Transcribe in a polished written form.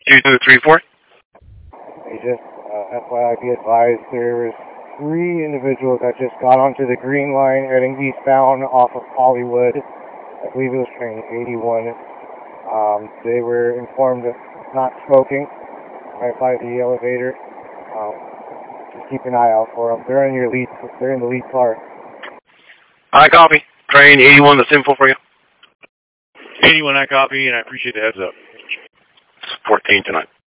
2234. Hey, just FYI, be advised, there's 3 individuals that just got onto the green line heading eastbound off of Hollywood. I believe it was train 81. They were informed of not smoking right by the elevator. Just keep an eye out for them. They're in the lead car. I copy. Train 81, the info for you. 81, I copy, and I appreciate the heads up. 14 tonight.